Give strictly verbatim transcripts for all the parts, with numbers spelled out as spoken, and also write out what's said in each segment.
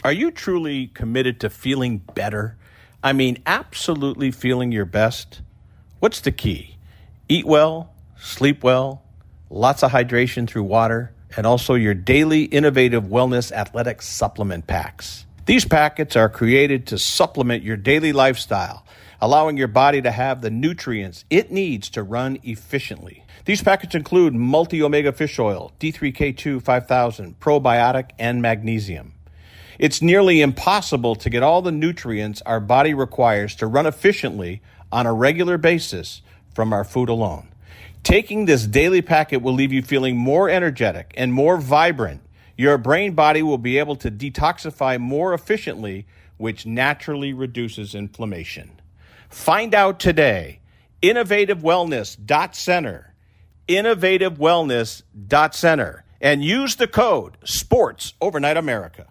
Are you truly committed to feeling better? I mean, absolutely feeling your best? What's the key? Eat well, sleep well, lots of hydration through water, and also your daily innovative wellness athletic supplement packs. These packets are created to supplement your daily lifestyle, allowing your body to have the nutrients it needs to run efficiently. These packets include multi-omega fish oil, D three K two five thousand, probiotic, and magnesium. It's nearly impossible to get all the nutrients our body requires to run efficiently on a regular basis from our food alone. Taking this daily packet will leave you feeling more energetic and more vibrant. Your brain body will be able to detoxify more efficiently, which naturally reduces inflammation. Find out today. innovative wellness dot center. innovative wellness dot center. And use the code SPORTS Overnight America.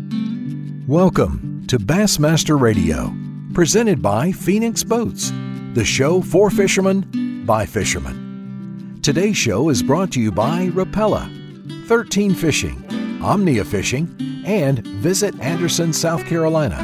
Welcome to Bassmaster Radio, presented by Phoenix Boats, the show for fishermen by fishermen. Today's show is brought to you by Rapala, thirteen Fishing, Omnia Fishing, and Visit Anderson, South Carolina.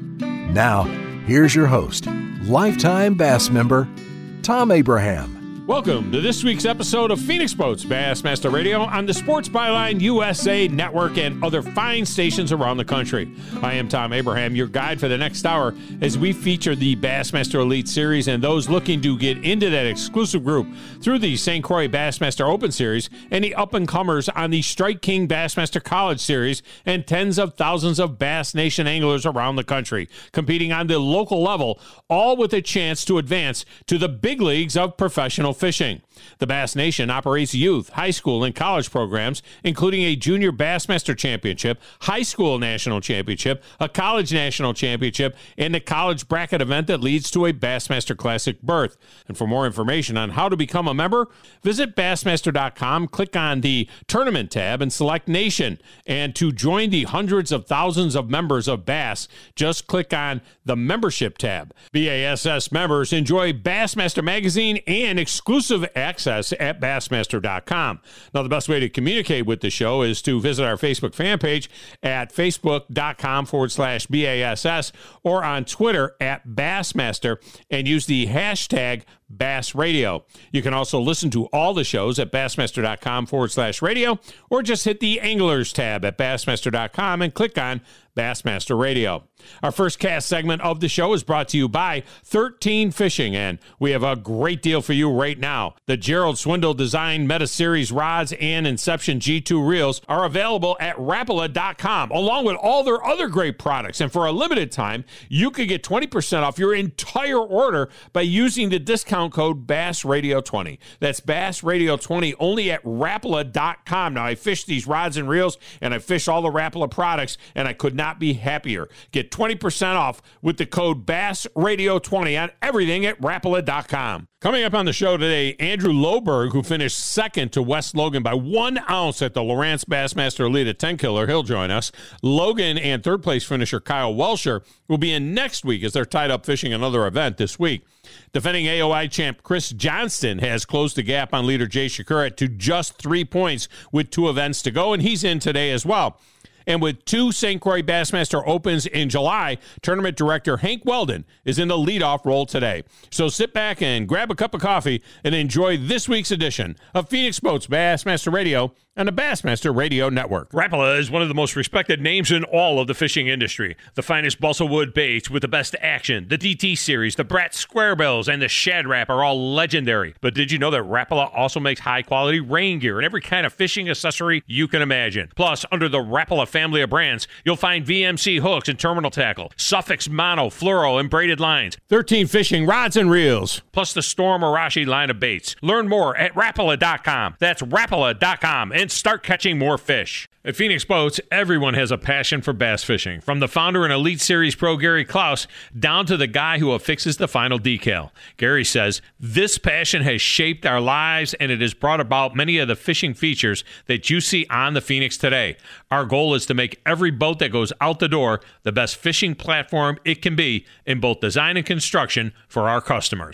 Now, here's your host, lifetime bass member, Tom Abraham. Welcome to this week's episode of Phoenix Boats Bassmaster Radio on the Sports Byline U S A Network and other fine stations around the country. I am Tom Abraham, your guide for the next hour as we feature the Bassmaster Elite Series and those looking to get into that exclusive group through the Saint Croix Bassmaster Open Series and the up-and-comers on the Strike King Bassmaster College Series and tens of thousands of Bass Nation anglers around the country competing on the local level, all with a chance to advance to the big leagues of professional fishing. The Bass Nation operates youth, high school, and college programs, including a Junior Bassmaster Championship, High School National Championship, a College National Championship, and a college bracket event that leads to a Bassmaster Classic berth. And for more information on how to become a member, visit Bassmaster dot com, click on the Tournament tab, and select Nation. And to join the hundreds of thousands of members of Bass, just click on the Membership tab. B A S S members enjoy Bassmaster Magazine and exclusive access at Bassmaster dot com. Now, the best way to communicate with the show is to visit our Facebook fan page at facebook.com forward slash BASS or on Twitter at Bassmaster and use the hashtag Bass Radio. You can also listen to all the shows at Bassmaster.com forward slash radio or just hit the Anglers tab at Bassmaster dot com and click on Bassmaster Radio. Our first cast segment of the show is brought to you by thirteen Fishing, and we have a great deal for you right now. The Gerald Swindle designed Meta Series rods and Inception G two reels are available at Rapala dot com, along with all their other great products. And for a limited time, you can get twenty percent off your entire order by using the discount code Bass Radio twenty. That's Bass Radio twenty only at Rapala dot com. Now, I fish these rods and reels, and I fish all the Rapala products, and I could not be happier. Get twenty percent off with the code Bass Radio twenty on everything at Rapala dot com. Coming up on the show today, Andrew Loberg, who finished second to Wes Logan by one ounce at the Lowrance Bassmaster Elite at ten Killer. He'll join us. Logan and third place finisher Kyle Welsher will be in next week as they're tied up fishing another event this week. Defending A O I champ Chris Johnston has closed the gap on leader Jay Shakur to just three points with two events to go, and he's in today as well. And with two Saint Croix Bassmaster Opens in July, tournament director Hank Weldon is in the leadoff role today. So sit back and grab a cup of coffee and enjoy this week's edition of Phoenix Boats Bassmaster Radio on the Bassmaster Radio Network. Rapala is one of the most respected names in all of the fishing industry. The finest balsa wood baits with the best action, the D T series, the Brat Square Bills, and the Shad Rap are all legendary. But did you know that Rapala also makes high-quality rain gear and every kind of fishing accessory you can imagine? Plus, under the Rapala family of brands, you'll find V M C hooks and terminal tackle, Suffix mono, fluoro, and braided lines, thirteen Fishing rods and reels, plus the Storm Arashi line of baits. Learn more at Rapala dot com. That's Rapala dot com. And start catching more fish. At Phoenix Boats, everyone has a passion for bass fishing, from the founder and Elite Series pro Gary Klaus down to the guy who affixes the final decal. Gary says, this passion has shaped our lives and it has brought about many of the fishing features that you see on the Phoenix today. Our goal is to make every boat that goes out the door the best fishing platform it can be in both design and construction for our customers.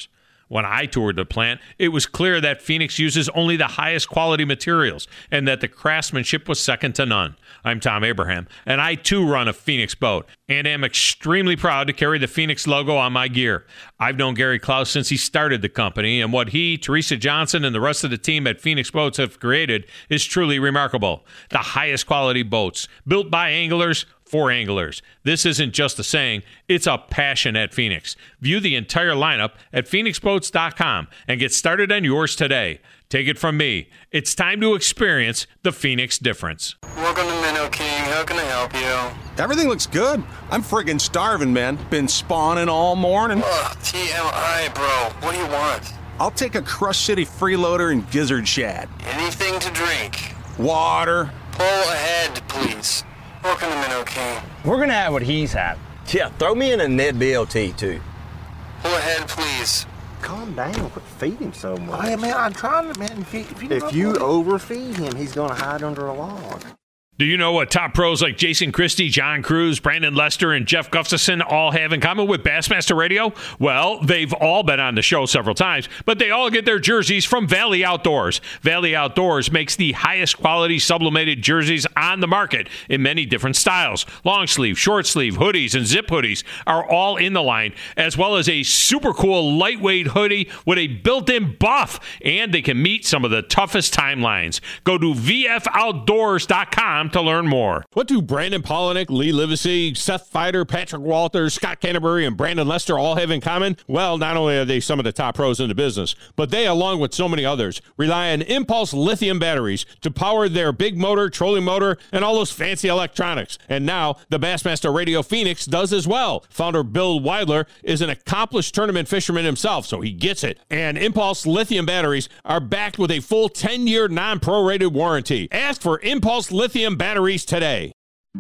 When I toured the plant, it was clear that Phoenix uses only the highest quality materials and that the craftsmanship was second to none. I'm Tom Abraham, and I too run a Phoenix boat and am extremely proud to carry the Phoenix logo on my gear. I've known Gary Klaus since he started the company, and what he, Teresa Johnson, and the rest of the team at Phoenix Boats have created is truly remarkable. The highest quality boats, built by anglers, for anglers. This isn't just a saying, it's a passion at Phoenix. View the entire lineup at phoenix boats dot com and get started on yours today. Take it from me, it's time to experience the Phoenix difference. Welcome to Minnow King. How can I help you? Everything looks good. I'm friggin' starving, man. Been spawning all morning. Ugh, T M I, bro. What do you want? I'll take a Crush City freeloader and gizzard shad. Anything to drink? Water. Pull ahead, please. Welcome to Minnow King. We're gonna have what he's had. Yeah, throw me in a Ned B L T too. Pull ahead, please. Calm down. Quit feeding so much. Hey, man, I'm trying to, man. If you, if you, if you overfeed him, he's gonna hide under a log. Do you know what top pros like Jason Christie, John Cruz, Brandon Lester, and Jeff Gustafson all have in common with Bassmaster Radio? Well, they've all been on the show several times, but they all get their jerseys from Valley Outdoors. Valley Outdoors makes the highest quality sublimated jerseys on the market in many different styles. Long sleeve, short sleeve, hoodies, and zip hoodies are all in the line, as well as a super cool lightweight hoodie with a built-in buff, and they can meet some of the toughest timelines. Go to v f outdoors dot com to learn more. What do Brandon Polinick, Lee Livesey, Seth Fider, Patrick Walters, Scott Canterbury, and Brandon Lester all have in common? Well, not only are they some of the top pros in the business, but they, along with so many others, rely on Impulse lithium batteries to power their big motor, trolling motor, and all those fancy electronics. And now, the Bassmaster Radio Phoenix does as well. Founder Bill Weidler is an accomplished tournament fisherman himself, so he gets it. And Impulse lithium batteries are backed with a full ten-year non-prorated warranty. Ask for Impulse lithium batteries today.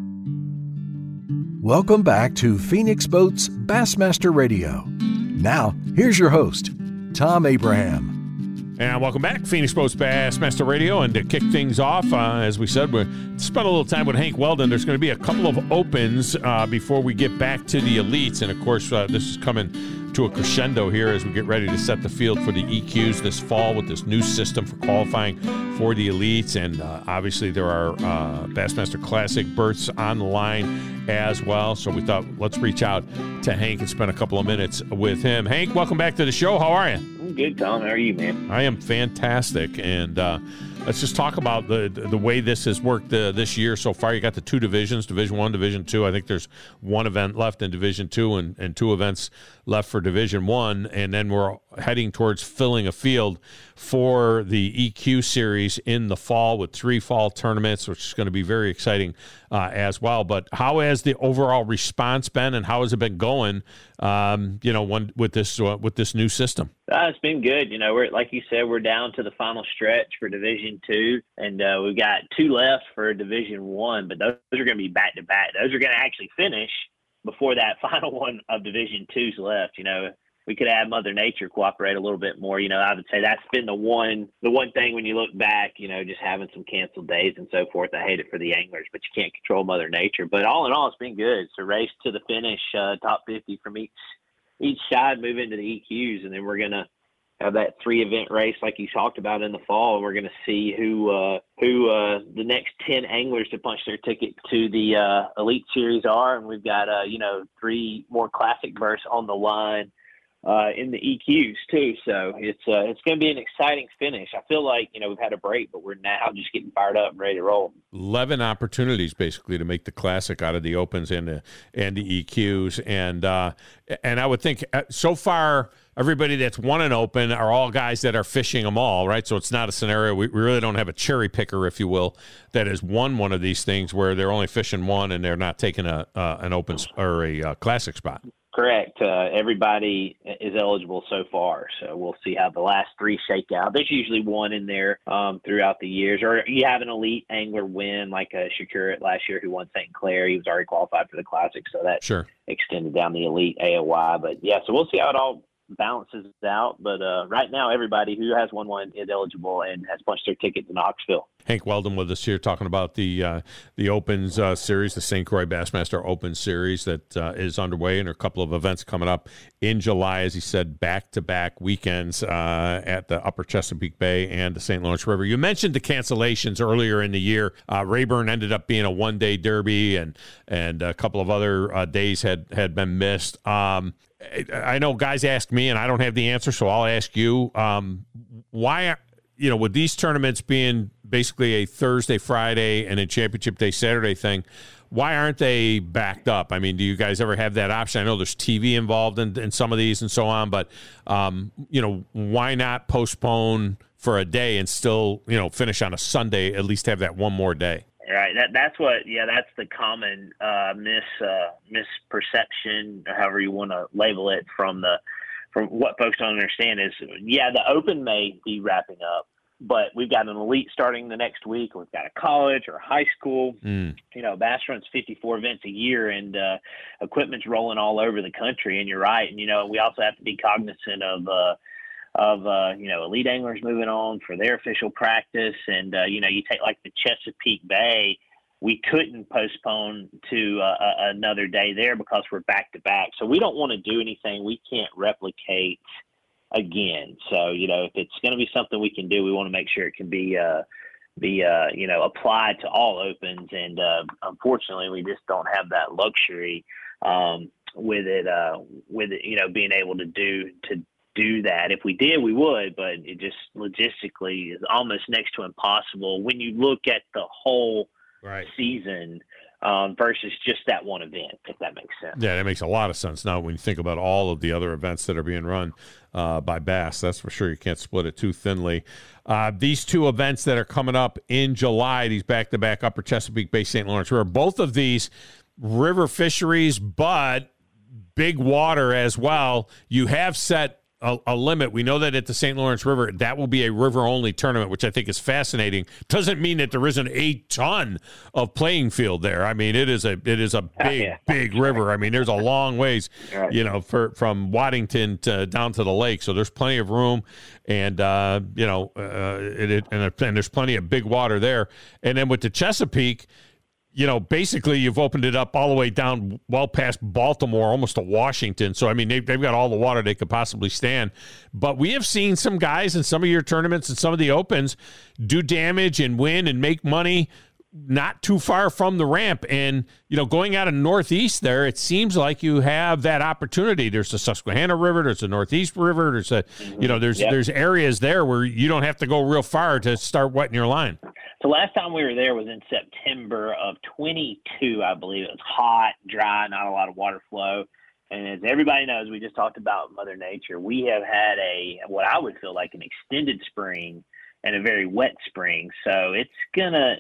Welcome back to Phoenix Boats Bassmaster Radio. Now, here's your host, Tom Abraham. And welcome back, Phoenix Boats Bassmaster Radio. And to kick things off, uh, as we said, we spent a little time with Hank Weldon. There's going to be a couple of opens uh, before we get back to the elites. And, of course, uh, this is coming to a crescendo here as we get ready to set the field for the E Qs this fall with this new system for qualifying for the elites. And uh, obviously there are uh, Bassmaster Classic berths on the line as well. So we thought, let's reach out to Hank and spend a couple of minutes with him. Hank, welcome back to the show. How are you? I'm good, Tom. How are you, man? I am fantastic. And uh, let's just talk about the the way this has worked uh, this year so far. You got the two divisions, Division One, Division Two. I think there's one event left in Division Two and, and two events left for Division One, and then we're heading towards filling a field for the E Q series in the fall with three fall tournaments, which is going to be very exciting uh, as well. But how has the overall response been, and how has it been going? Um, you know, one with this uh, with this new system. Uh, it's been good. You know, we're like you said, we're down to the final stretch for Division Two, and uh, we've got two left for Division One. But those are going to be back to back. Those are going to actually finish before that final one of Division Two's left. You know, we could have Mother Nature cooperate a little bit more. You know, I would say that's been the one the one thing when you look back. You know, just having some canceled days and so forth. I hate it for the anglers, but you can't control Mother Nature. But all in all, it's been good. It's a race to the finish, uh, top fifty from each each side, move into the E Qs, and then we're gonna have that three event race like you talked about in the fall, and we're going to see who uh, who uh, the next ten anglers to punch their ticket to the uh, Elite Series are, and we've got uh, you know three more classic berths on the line uh, in the E Qs too. So it's uh, it's going to be an exciting finish. I feel like you know we've had a break, but we're now just getting fired up and ready to roll. Eleven opportunities basically to make the classic out of the opens and the and the E Qs, and uh, and I would think so far everybody that's won an open are all guys that are fishing them all, right? So it's not a scenario we, we really don't have a cherry picker, if you will, that has won one of these things where they're only fishing one and they're not taking a uh, an open or a uh, classic spot. Correct. Uh, everybody is eligible so far, so we'll see how the last three shake out. There's usually one in there um, throughout the years, or you have an elite angler win, like uh, Shakur last year who won Saint Clair. He was already qualified for the Classic, so that sure extended down the elite A O Y. But, yeah, so we'll see how it all balances out. But uh, right now, everybody who has won one is eligible and has punched their ticket to Knoxville. Hank Weldon with us here talking about the uh, the Opens uh, series, the Saint Croix Bassmaster Open Series that uh, is underway, and there are a couple of events coming up in July, as he said, back-to-back weekends uh, at the Upper Chesapeake Bay and the Saint Lawrence River. You mentioned the cancellations earlier in the year. Uh, Rayburn ended up being a one-day derby, and and a couple of other uh, days had, had been missed. Um, I know guys ask me, and I don't have the answer, so I'll ask you. Um, why, you know, with these tournaments being basically a Thursday, Friday, and a Championship Day Saturday thing, why aren't they backed up? I mean, do you guys ever have that option? I know there's T V involved in, in some of these and so on, but, um, you know, why not postpone for a day and still, you know, finish on a Sunday, at least have that one more day? Right. That that's what. Yeah, that's the common uh, mis uh, misperception, or however you want to label it, from the from what folks don't understand is, yeah, the Open may be wrapping up, but we've got an elite starting the next week. We've got a college or a high school. Mm. You know, Bass runs fifty-four events a year, and uh, equipment's rolling all over the country. And you're right. And you know, we also have to be cognizant of. Uh, of, uh, you know, elite anglers moving on for their official practice. And, uh, you know, you take like the Chesapeake Bay, we couldn't postpone to uh, another day there because we're back to back. So we don't want to do anything we can't replicate again. So, you know, if it's going to be something we can do, we want to make sure it can be, uh, be, uh, you know, applied to all Opens. And, uh, unfortunately we just don't have that luxury, um, with it, uh, with it, you know, being able to do, to, do that. If we did, we would, but it just logistically is almost next to impossible when you look at the whole right. season um, versus just that one event, if that makes sense. Yeah, that makes a lot of sense. Now, when you think about all of the other events that are being run uh, by Bass, that's for sure. You can't split it too thinly. Uh, these two events that are coming up in July, these back-to-back Upper Chesapeake Bay, Saint Lawrence River, both of these river fisheries, but big water as well. You have set A, a limit. We know that at the Saint Lawrence River, that will be a river-only tournament, which I think is fascinating. Doesn't mean that there isn't a ton of playing field there. I mean, it is a it is a big, yeah. big river. I mean, there's a long ways, right. you know, for from Waddington to down to the lake. So there's plenty of room, and uh, you know, uh, it, it, and, and there's plenty of big water there. And then with the Chesapeake, you know, basically you've opened it up all the way down well past Baltimore, almost to Washington. So, I mean, they've, they've got all the water they could possibly stand. But we have seen some guys in some of your tournaments and some of the Opens do damage and win and make money not too far from the ramp. And, you know, going out of Northeast there, it seems like you have that opportunity. There's the Susquehanna River, there's the Northeast River, there's a, mm-hmm. you know, there's yep. there's areas there where you don't have to go real far to start wetting your line. So last time we were there was in September of twenty-two, I believe. It was hot, dry, not a lot of water flow. And as everybody knows, we just talked about Mother Nature. We have had a, what I would feel like an extended spring and a very wet spring. So it's going to,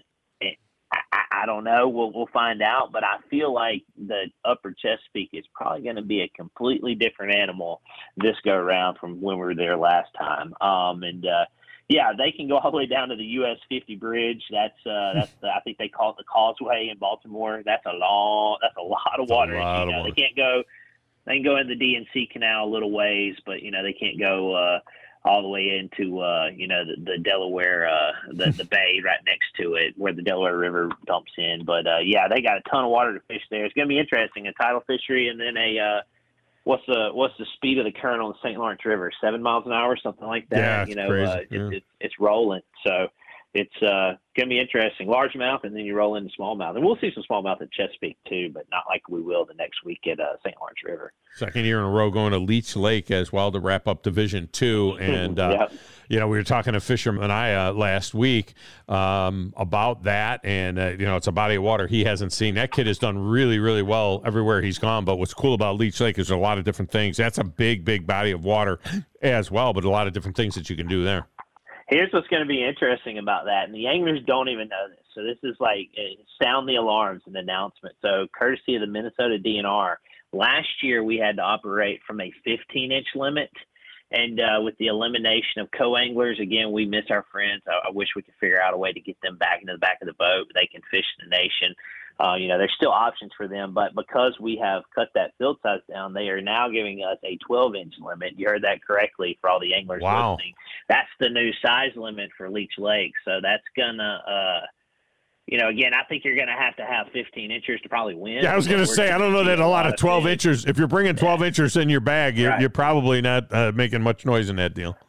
I, I don't know. We'll we'll find out, but I feel like the Upper Chesapeake is probably going to be a completely different animal this go around from when we were there last time. Um, and uh, yeah, they can go all the way down to the U S fifty bridge. That's uh, that's the, I think they call it the Causeway in Baltimore. That's a long, that's a lot of water. Lot you know, of water. They can't go. They can go in the D N C Canal a little ways, but you know they can't go. Uh, all the way into, uh, you know, the, the Delaware, uh, the, the bay right next to it where the Delaware River dumps in. But, uh, yeah, they got a ton of water to fish there. It's going to be interesting, a tidal fishery and then a, uh, what's the, what's the speed of the current on the Saint Lawrence River? Seven miles an hour, something like that. Yeah, you know, crazy. Uh, yeah. it's, it's, it's rolling. So it's uh, going to be interesting. Largemouth, and then you roll into smallmouth. And we'll see some smallmouth at Chesapeake, too, but not like we will the next week at uh, Saint Lawrence River. Second year in a row going to Leech Lake as well to wrap up Division Two. And, uh, yep. you know, we were talking to Fisherman I uh, last week um, about that. And, uh, you know, it's a body of water he hasn't seen. That kid has done really, really well everywhere he's gone. But what's cool about Leech Lake is there's a lot of different things. That's a big, big body of water as well, but a lot of different things that you can do there. Here's what's going to be interesting about that, and the anglers don't even know this. So this is like uh, sound the alarms, an announcement. So courtesy of the Minnesota D N R, last year we had to operate from a fifteen-inch limit, and uh, with the elimination of co-anglers, again, we miss our friends. I, I wish we could figure out a way to get them back into the back of the boat. They can fish the nation. Uh, you know, there's still options for them, but because we have cut that field size down, they are now giving us a twelve inch limit. You heard that correctly for all the anglers wow. listening. That's the new size limit for Leech Lake. So that's gonna, uh, you know, again, I think you're gonna have to have fifteen inchers to probably win. Yeah, I was gonna say, I don't know that a lot of twelve inchers. If you're bringing twelve yeah. inchers in your bag, you're, right. you're probably not uh, making much noise in that deal.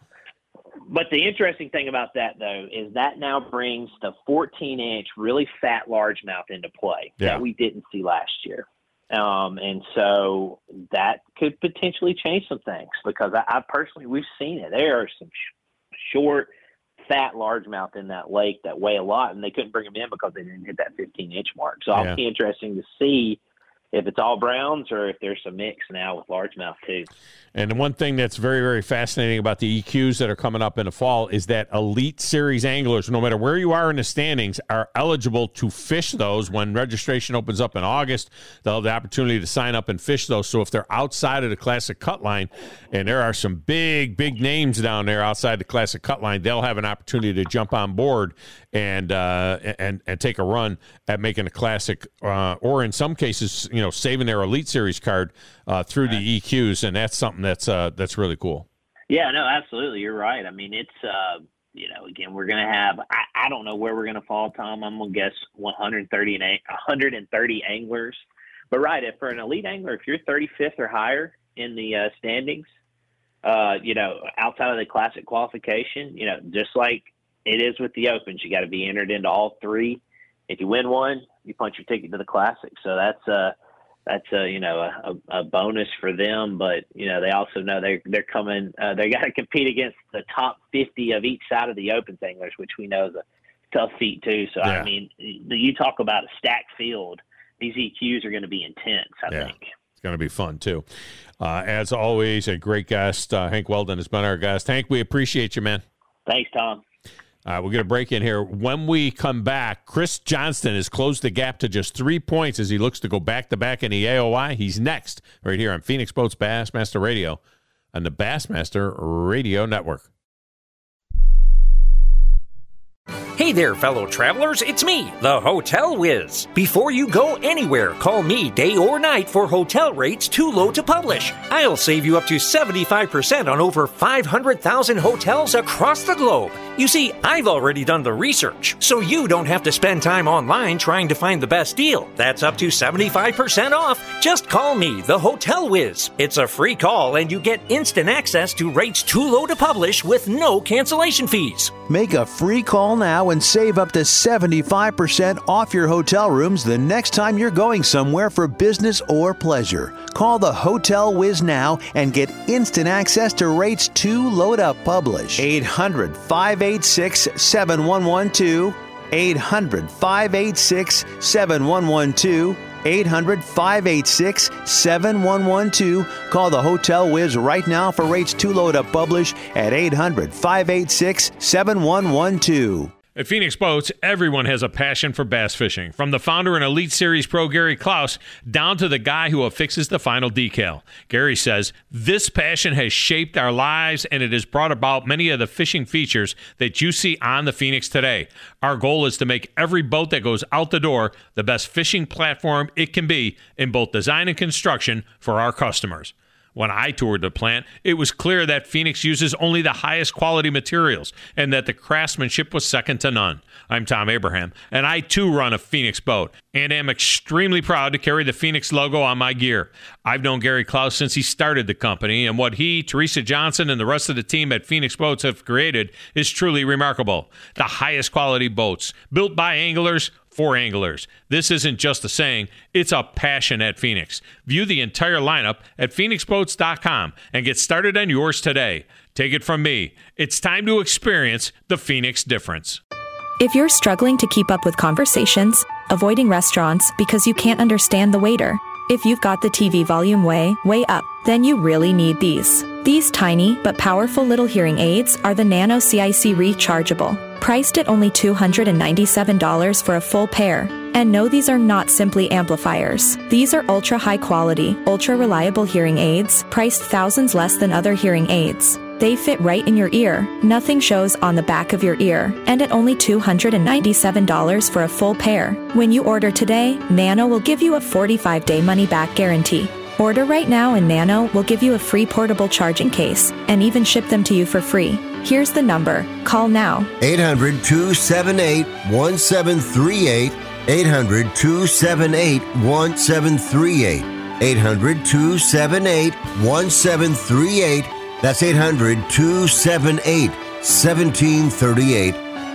But the interesting thing about that, though, is that now brings the fourteen inch really fat largemouth into play yeah. that we didn't see last year. Um, and so that could potentially change some things because I, I personally, we've seen it. There are some sh- short, fat largemouth in that lake that weigh a lot, and they couldn't bring them in because they didn't hit that fifteen inch mark. So yeah. it'll be interesting to see if it's all browns or if there's some mix now with largemouth too. And the one thing that's very, very fascinating about the E Qs that are coming up in the fall is that Elite Series anglers, no matter where you are in the standings, are eligible to fish those. When registration opens up in August, they'll have the opportunity to sign up and fish those. So if they're outside of the Classic Cut Line, and there are some big, big names down there outside the Classic Cut Line, they'll have an opportunity to jump on board and uh, and and take a run at making a Classic, uh, or in some cases, you know, saving their Elite Series card uh, through right. the E Qs, and that's something that's uh, that's really cool. Yeah, no, absolutely, you're right. I mean, it's uh, you know, again, we're gonna have. I, I don't know where we're gonna fall, Tom. I'm gonna guess one hundred thirty and one hundred thirty anglers. But right, if for an elite angler, if you're thirty-fifth or higher in the uh, standings, uh, you know, outside of the Classic qualification, you know, just like it is with the Opens, you got to be entered into all three. If you win one, you punch your ticket to the Classic. So that's uh that's a you know a, a bonus for them. But you know they also know they they're coming. Uh, they got to compete against the top fifty of each side of the Opens anglers, which we know is a tough feat too. So yeah. I mean, you talk about a stacked field. These E Qs are going to be intense, I yeah. think. It's going to be fun, too. Uh, as always, a great guest. Uh, Hank Weldon has been our guest. Hank, we appreciate you, man. Thanks, Tom. Uh, we're going to break in here. When we come back, Chris Johnston has closed the gap to just three points as he looks to go back-to-back in the A O I. He's next right here on Phoenix Boats Bassmaster Radio on the Bassmaster Radio Network. Hey there, fellow travelers. It's me, the Hotel Whiz. Before you go anywhere, call me day or night for hotel rates too low to publish. I'll save you up to seventy-five percent on over five hundred thousand hotels across the globe. You see, I've already done the research, so you don't have to spend time online trying to find the best deal. That's up to seventy-five percent off. Just call me, the Hotel Whiz. It's a free call, and you get instant access to rates too low to publish with no cancellation fees. Make a free call now and save up to seventy-five percent off your hotel rooms the next time you're going somewhere for business or pleasure. Call the Hotel Whiz now and get instant access to rates too low to publish. eight hundred, five eight six, seven one one two. eight hundred, five eight six, seven one one two. eight hundred, five eight six, seven one one two. Call the Hotel Whiz right now for rates too low to publish at eight hundred, five eight six, seven one one two. At Phoenix Boats, everyone has a passion for bass fishing, from the founder and Elite Series pro Gary Klaus down to the guy who affixes the final decal. Gary says, this passion has shaped our lives and it has brought about many of the fishing features that you see on the Phoenix today. Our goal is to make every boat that goes out the door the best fishing platform it can be in both design and construction for our customers. When I toured the plant, it was clear that Phoenix uses only the highest quality materials and that the craftsmanship was second to none. I'm Tom Abraham, and I too run a Phoenix boat and am extremely proud to carry the Phoenix logo on my gear. I've known Gary Klaus since he started the company, and what he, Teresa Johnson, and the rest of the team at Phoenix Boats have created is truly remarkable. The highest quality boats, built by anglers, for anglers. This isn't just a saying, it's a passion at Phoenix. View the entire lineup at phoenix boats dot com and get started on yours today. Take it from me, it's time to experience the Phoenix difference. If you're struggling to keep up with conversations, avoiding restaurants because you can't understand the waiter, if you've got the T V volume way, way up, then you really need these. These tiny but powerful little hearing aids are the Nano C I C Rechargeable, priced at only two hundred ninety-seven dollars for a full pair. And no, these are not simply amplifiers. These are ultra high quality, ultra reliable hearing aids, priced thousands less than other hearing aids. They fit right in your ear. Nothing shows on the back of your ear. And at only two hundred ninety-seven dollars for a full pair. When you order today, Nano will give you a forty-five day money-back guarantee. Order right now and Nano will give you a free portable charging case and even ship them to you for free. Here's the number. Call now. eight hundred, two seven eight, one seven three eight. eight hundred, two seven eight, one seven three eight. eight hundred, two seven eight, one seven three eight. That's eight hundred, two seven eight, one seven three eight.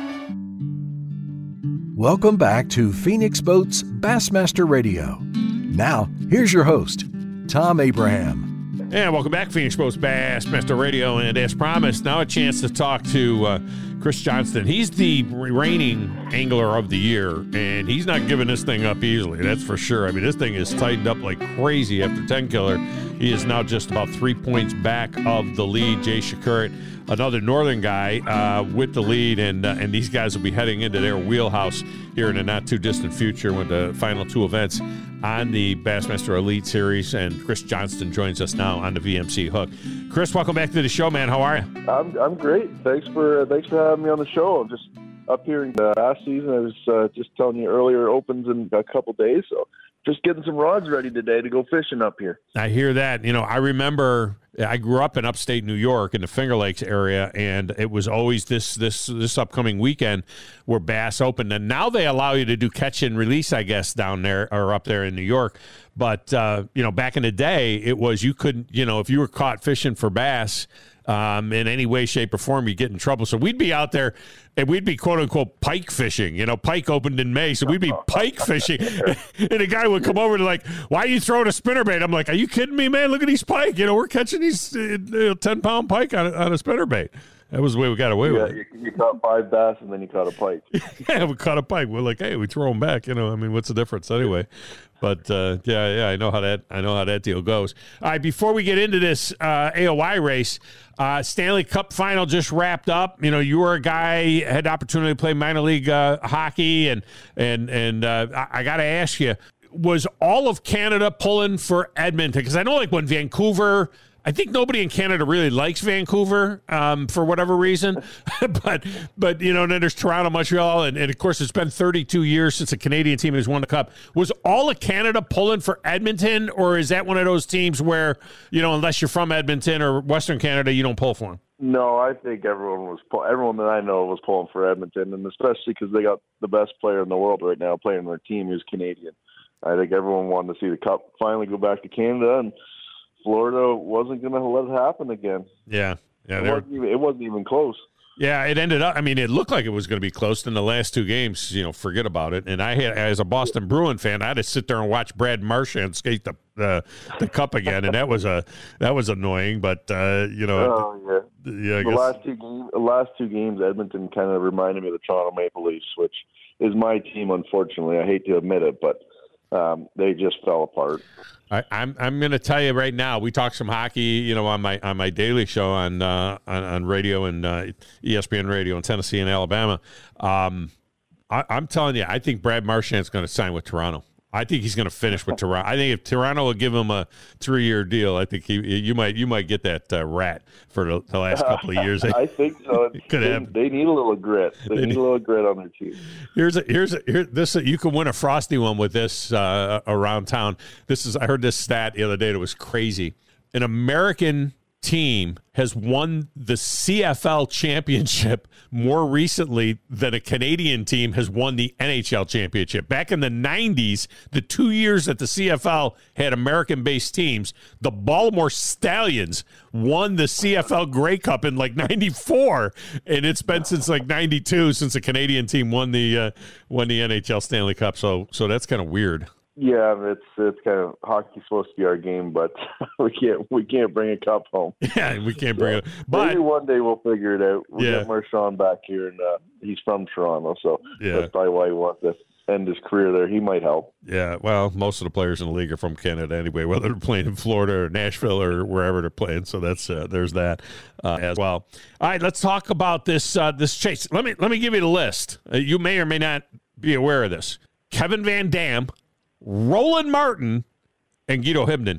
Welcome back to Phoenix Boats Bassmaster Radio. Now, here's your host, Tom Abraham. And welcome back, Phoenix Boats Bassmaster Radio. And as promised, now a chance to talk to uh, Chris Johnston. He's the reigning angler of the year, and he's not giving this thing up easily, that's for sure. I mean, this thing is tightened up like crazy after ten killer. He is now just about three points back of the lead. Jay Shakurit, another northern guy, uh, with the lead, and uh, and these guys will be heading into their wheelhouse here in the not-too-distant future with the final two events on the Bassmaster Elite Series, and Chris Johnston joins us now on the V M C Hook. Chris, welcome back to the show, man. How are you? I'm I'm great. Thanks for uh, thanks for having me on the show. I'm just up here in the bass season. I was uh, just telling you earlier, opens in a couple days, so just getting some rods ready today to go fishing up here. I hear that. You know, I remember I grew up in upstate New York in the Finger Lakes area, and it was always this this this upcoming weekend where bass opened. And now they allow you to do catch and release, I guess, down there or up there in New York. But, uh, you know, back in the day, it was you couldn't, you know, if you were caught fishing for bass um, in any way, shape, or form, you get in trouble. So we'd be out there and we'd be, quote unquote, pike fishing. You know, pike opened in May, so we'd be pike fishing. And a guy would come over and like, why are you throwing a spinnerbait? I'm like, are you kidding me, man? Look at these pike. You know, we're catching these uh, ten pound pike on a, on a spinnerbait. That was the way we got away yeah, with it. You, you caught five bass and then you caught a pike. Yeah, we caught a pike. We're like, hey, we throw them back. You know, I mean, what's the difference anyway? But uh, yeah, yeah, I know how that I know how that deal goes. All right, before we get into this uh, A O Y race, uh, Stanley Cup final just wrapped up. You know, you were a guy had the opportunity to play minor league uh, hockey, and and and uh, I, I got to ask you, was all of Canada pulling for Edmonton? Because I know, like when Vancouver. I think nobody in Canada really likes Vancouver um, for whatever reason, but but you know, and then there's Toronto, Montreal, and, and of course it's been thirty-two years since a Canadian team has won the Cup. Was all of Canada pulling for Edmonton, or is that one of those teams where, you know, unless you're from Edmonton or Western Canada, you don't pull for them? No, I think everyone was pull, everyone that I know was pulling for Edmonton, and especially because they got the best player in the world right now playing on their team, who's Canadian. I think everyone wanted to see the Cup finally go back to Canada, and Florida wasn't going to let it happen again. Yeah, yeah, it wasn't, even, it wasn't even close. Yeah, it ended up. I mean, it looked like it was going to be close in the last two games. You know, forget about it. And I had, as a Boston Bruin fan, I had to sit there and watch Brad Marchand skate the the, the cup again, and that was a that was annoying. But uh, you know, oh yeah, yeah. I the guess. last two games, the last two games, Edmonton kind of reminded me of the Toronto Maple Leafs, which is my team. Unfortunately, I hate to admit it, but. Um, they just fell apart. I, I'm I'm going to tell you right now. We talk some hockey, you know, on my on my daily show on uh, on, on radio and uh, E S P N Radio in Tennessee and Alabama. Um, I, I'm telling you, I think Brad Marchand's going to sign with Toronto. I think he's going to finish with Toronto. I think if Toronto will give him a three-year deal, I think he you might you might get that uh, rat for the, the last couple of years. I think so. Could they, have. They need a little grit. They, they need a little grit on their team. Here's a here's a here this you can win a frosty one with this uh, around town. This is I heard this stat the other day that was crazy. An American team has won the C F L championship more recently than a Canadian team has won the N H L championship. Back in the nineties, the two years that the C F L had American-based teams, the Baltimore Stallions won the C F L Grey Cup in like ninety-four, and it's been since like ninety-two since a Canadian team won the uh, won the N H L Stanley Cup. So so that's kind of weird. Yeah, it's it's kind of hockey's supposed to be our game, but we can't we can't bring a cup home. Yeah, we can't bring so, it. But maybe one day we'll figure it out. We'll yeah. get Marchand back here, and uh, he's from Toronto, so yeah. that's probably why he wants to end his career there. He might help. Yeah, well, most of the players in the league are from Canada anyway, whether they're playing in Florida or Nashville or wherever they're playing. So that's uh, there's that uh, as well. All right, let's talk about this uh, this chase. Let me let me give you the list. Uh, you may or may not be aware of this. Kevin Van Dam, Roland Martin, and Guido Hibden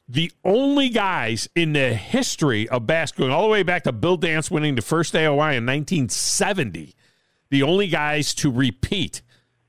the only guys in the history of basketball, all the way back to Bill Dance winning the first A O I in nineteen seventy, the only guys to repeat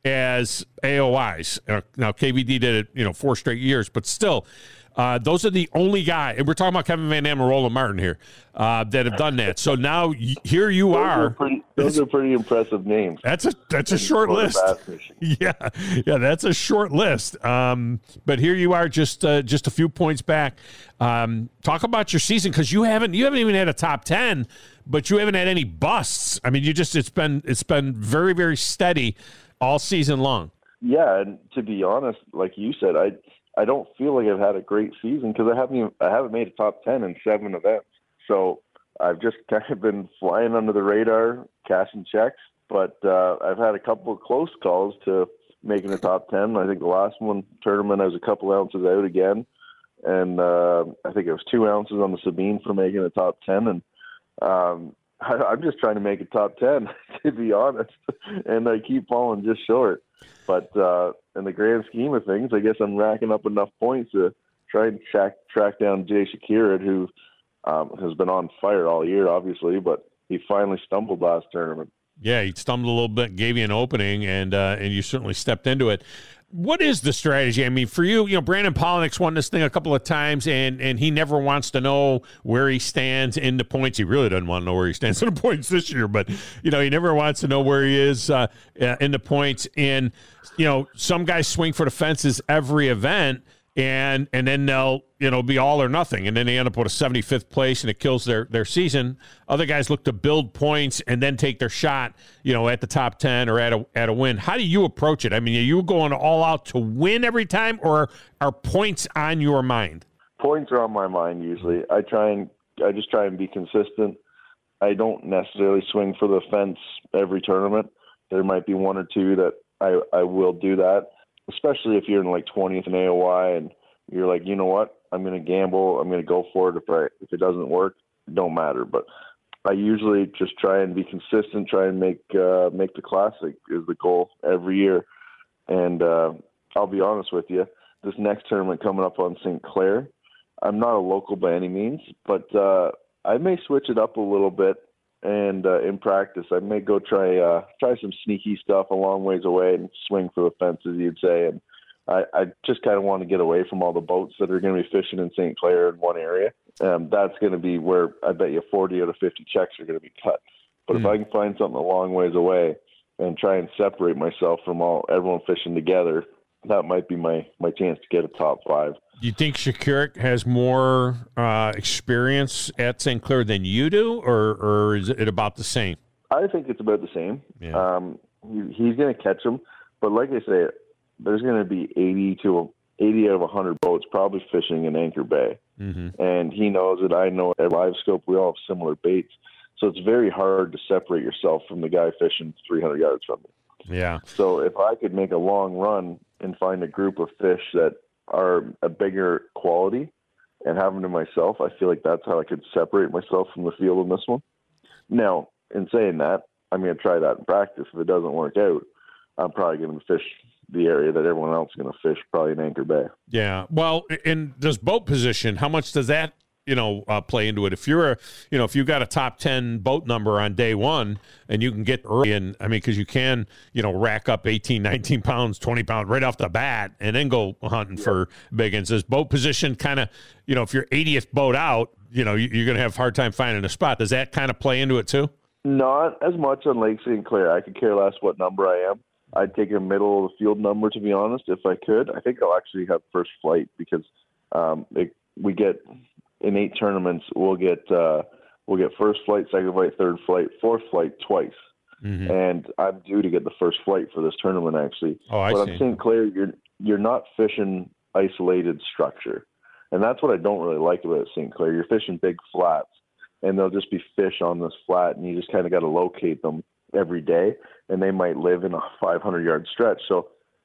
as A O Is. Uh, now, K V D did it, you know, four straight years, but still, uh, those are the only guys, and we're talking about Kevin Van Dam and Roland Martin here, uh, that have done that. So now y- here you those are. are pretty, those are pretty impressive names. That's a that's a short list. Yeah, yeah, that's a short list. Um, but here you are, just uh, just a few points back. Um, talk about your season, because you haven't you haven't even had a top ten, but you haven't had any busts. I mean, you just it's been it's been very very steady all season long. Yeah, and to be honest, like you said, I I don't feel like I've had a great season because I haven't even, I haven't made a top ten in seven events. So I've just kind of been flying under the radar, cashing checks. But uh, I've had a couple of close calls to making the top ten. I think the last one tournament I was a couple ounces out again, and uh, I think it was two ounces on the Sabine for making the top ten. And um, I, I'm just trying to make a top ten, to be honest, and I keep falling just short. But uh, in the grand scheme of things, I guess I'm racking up enough points to try and track track down Jay Shakira, who um, has been on fire all year, obviously, but he finally stumbled last tournament. Yeah, he stumbled a little bit, gave you an opening, and uh, and you certainly stepped into it. What is the strategy? I mean, for you, you know, Brandon Polinick's won this thing a couple of times, and and he never wants to know where he stands in the points. He really doesn't want to know where he stands in the points this year, but, you know, he never wants to know where he is uh, in the points. And, you know, some guys swing for the fences every event, and and then they'll, you know, be all or nothing, and then they end up with a seventy-fifth place, and it kills their, their season. Other guys look to build points and then take their shot, you know, at the top ten or at a at a win. How do you approach it? I mean, are you going all out to win every time, or are points on your mind? Points are on my mind usually. I try and I just try and be consistent. I don't necessarily swing for the fence every tournament. There might be one or two that I, I will do that, especially if you're in like twentieth in A O I and you're like, you know what, I'm going to gamble. I'm going to go for it. If I, if it doesn't work, it don't matter. But I usually just try and be consistent, try and make, uh, make the classic is the goal every year. And, uh, I'll be honest with you, this next tournament coming up on Saint Clair, I'm not a local by any means, but, uh, I may switch it up a little bit. And, uh, in practice, I may go try, uh, try some sneaky stuff a long ways away and swing for the fences, you'd say. And, I, I just kind of want to get away from all the boats that are going to be fishing in Saint Clair in one area. Um, that's going to be where I bet you forty out of fifty checks are going to be cut. But mm. if I can find something a long ways away and try and separate myself from all everyone fishing together, that might be my, my chance to get a top five. Do you think Shakira has more uh, experience at Saint Clair than you do, or, or is it about the same? I think it's about the same. Yeah. Um, he, he's going to catch them. But like I say, there's going to be eighty to eighty out of one hundred boats probably fishing in Anchor Bay. Mm-hmm. And he knows it. I know it. At Live Scope, we all have similar baits. So it's very hard to separate yourself from the guy fishing three hundred yards from you. Yeah. So if I could make a long run and find a group of fish that are a bigger quality and have them to myself, I feel like that's how I could separate myself from the field in this one. Now, in saying that, I'm going to try that in practice. If it doesn't work out, I'm probably going to fish the area that everyone else is going to fish, probably in Anchor Bay. Yeah. Well, and does boat position, how much does that, you know, uh, play into it? If you're a, you know, if you've got a top ten boat number on day one and you can get early in, I mean, because you can, you know, rack up eighteen, nineteen pounds, twenty pounds right off the bat and then go hunting yeah. for big ones. Does boat position kind of, you know, if you're eightieth boat out, you know, you're going to have a hard time finding a spot. Does that kind of play into it too? Not as much on Lake Saint Clair. I could care less what number I am. I'd take a middle of the field number, to be honest, if I could. I think I'll actually have first flight because um, it, we get in eight tournaments. We'll get uh, we'll get first flight, second flight, third flight, fourth flight twice, mm-hmm. and I'm due to get the first flight for this tournament actually. Oh, I but see. I'm Saint Clair, you're you're not fishing isolated structure, and that's what I don't really like about Saint Clair. You're fishing big flats, and there'll just be fish on this flat, and you just kind of got to locate them every day, and they might live in a five hundred yard stretch. So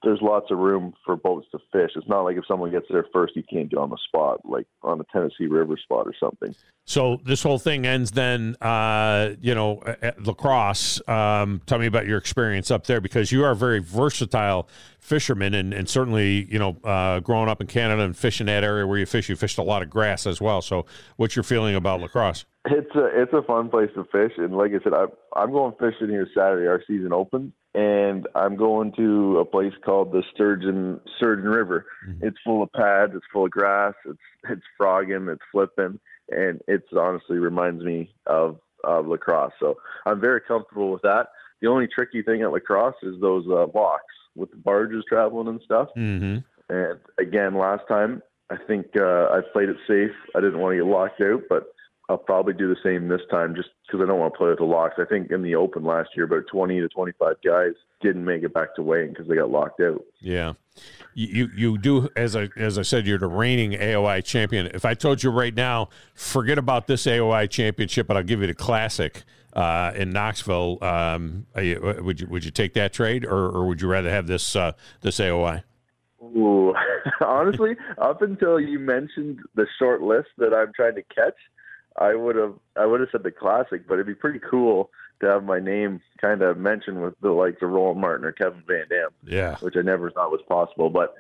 there's lots of room for boats to fish. It's not like if someone gets there first, you can't get on the spot, like on the Tennessee River spot or something. So this whole thing ends then, uh, you know, at La Crosse. Um, tell me about your experience up there, because you are a very versatile fisherman, and, and certainly, you know, uh, growing up in Canada and fishing that area where you fish, you fished a lot of grass as well. So what's your feeling about La Crosse? It's a it's a fun place to fish, and like I said, I, I'm going fishing here Saturday. Our season opens, and I'm going to a place called the Sturgeon Sturgeon River. Mm-hmm. It's full of pads, it's full of grass, it's it's frogging, it's flipping, and it's honestly reminds me of of La Crosse. So I'm very comfortable with that. The only tricky thing at La Crosse is those uh, locks with the barges traveling and stuff. Mm-hmm. And again, last time I think uh, I played it safe. I didn't want to get locked out, but I'll probably do the same this time, just because I don't want to play with the locks. I think in the Open last year, about twenty to twenty-five guys didn't make it back to weighing because they got locked out. Yeah. You you do, as I as I said, you're the reigning A O I champion. If I told you right now, forget about this A O I championship, but I'll give you the Classic uh, in Knoxville, um, you, would you would you take that trade, or, or would you rather have this uh, this A O I? Ooh, honestly, up until you mentioned the short list that I'm trying to catch, I would have I would have said the Classic, but it'd be pretty cool to have my name kind of mentioned with the likes of Roland Martin or Kevin Van Dam. Yeah, which I never thought was possible. But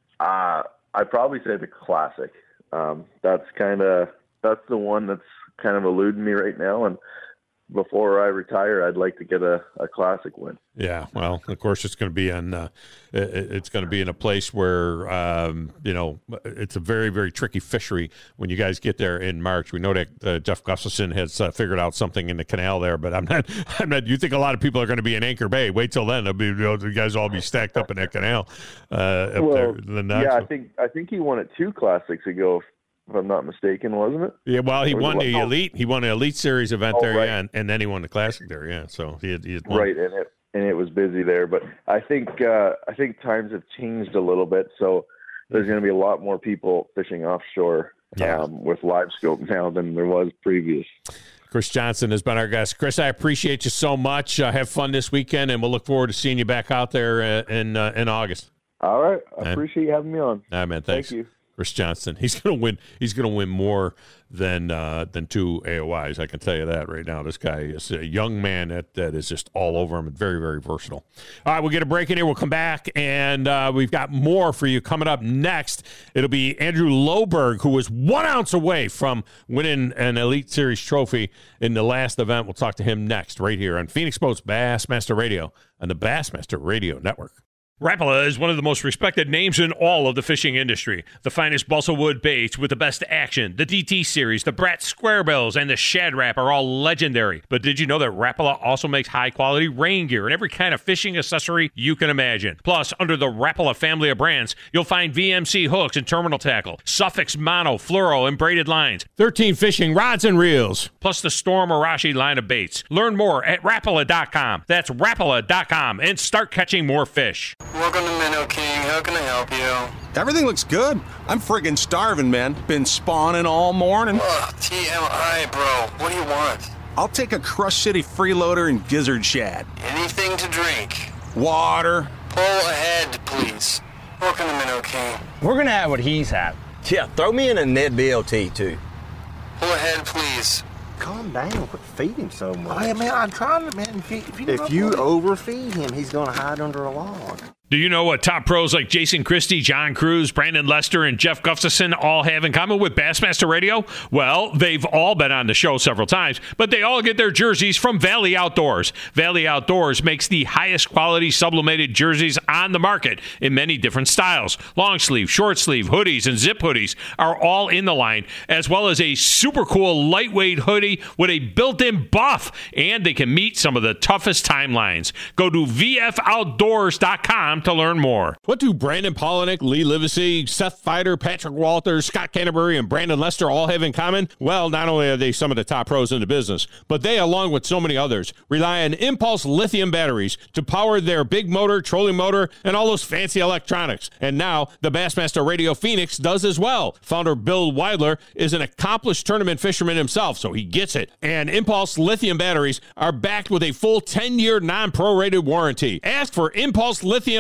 uh, I'd probably say the Classic. Um, that's kind of that's the one that's kind of eluding me right now. And before I retire, I'd like to get a, a Classic win. Yeah, well, of course, it's going to be on. Uh, it's going to be in a place where um, you know it's a very, very tricky fishery when you guys get there in March. We know that uh, Jeff Gustafson has uh, figured out something in the canal there, but I'm not. I'm not. You think a lot of people are going to be in Anchor Bay? Wait till then. They'll be, you know, the guys will all be stacked up in that canal. Uh, up well, there. yeah, I think I think he won it two Classics ago. If I'm not mistaken, wasn't it? Yeah, well, he won the oh. elite. He won an elite series event oh, there, right. yeah, and, and then he won the Classic there, yeah. So he had, he had won. Right, and it and it was busy there. But I think uh, I think times have changed a little bit, so there's going to be a lot more people fishing offshore yeah. um, with live scope now than there was previous. Chris Johnson has been our guest. Chris, I appreciate you so much. Uh, have fun this weekend, and we'll look forward to seeing you back out there uh, in uh, in August. All right, I man. appreciate you having me on. All right, man. Thanks. Thank you. Chris Johnson. He's gonna win. He's gonna win more than uh, than two A O Is. I can tell you that right now. This guy is a young man that, that is just all over him and very, very versatile. All right, we'll get a break in here. We'll come back, and uh, we've got more for you coming up next. It'll be Andrew Loberg, who was one ounce away from winning an Elite Series trophy in the last event. We'll talk to him next right here on Phoenix Boats Bassmaster Radio and the Bassmaster Radio Network. Rapala is one of the most respected names in all of the fishing industry. The finest balsa wood baits with the best action, the D T series, the Brat Squarebills, and the Shad Rap are all legendary. But did you know that Rapala also makes high-quality rain gear and every kind of fishing accessory you can imagine? Plus, under the Rapala family of brands, you'll find V M C hooks and terminal tackle, Suffix mono, fluoro, and braided lines, thirteen fishing rods and reels, plus the Storm Arashi line of baits. Learn more at Rapala dot com. That's Rapala dot com, and start catching more fish. Welcome to Minnow King. How can I help you? Everything looks good. I'm friggin' starving, man. Been spawning all morning. Ugh, T M I, bro. What do you want? I'll take a Crush City freeloader and gizzard shad. Anything to drink. Water. Pull ahead, please. Welcome to Minnow King. We're going to have what he's had. Yeah, throw me in a Ned B L T, too. Pull ahead, please. Calm down. Quit feeding so much. Oh, yeah, man, I'm trying to, man. If you, if you, if you overfeed him, he's going to hide under a log. Do you know what top pros like Jason Christie, John Cruz, Brandon Lester, and Jeff Gustafson all have in common with Bassmaster Radio? Well, they've all been on the show several times, but they all get their jerseys from Valley Outdoors. Valley Outdoors makes the highest quality sublimated jerseys on the market in many different styles. Long sleeve, short sleeve, hoodies, and zip hoodies are all in the line, as well as a super cool lightweight hoodie with a built-in buff, and they can meet some of the toughest timelines. Go to V F outdoors dot com to learn more. What do Brandon Polinick, Lee Livesey, Seth Fider, Patrick Walters, Scott Canterbury, and Brandon Lester all have in common? Well, not only are they some of the top pros in the business, but they, along with so many others, rely on Impulse lithium batteries to power their big motor, trolling motor, and all those fancy electronics. And now, the Bassmaster Radio Phoenix does as well. Founder Bill Weidler is an accomplished tournament fisherman himself, so he gets it. And Impulse lithium batteries are backed with a full ten-year non-prorated warranty. Ask for Impulse lithium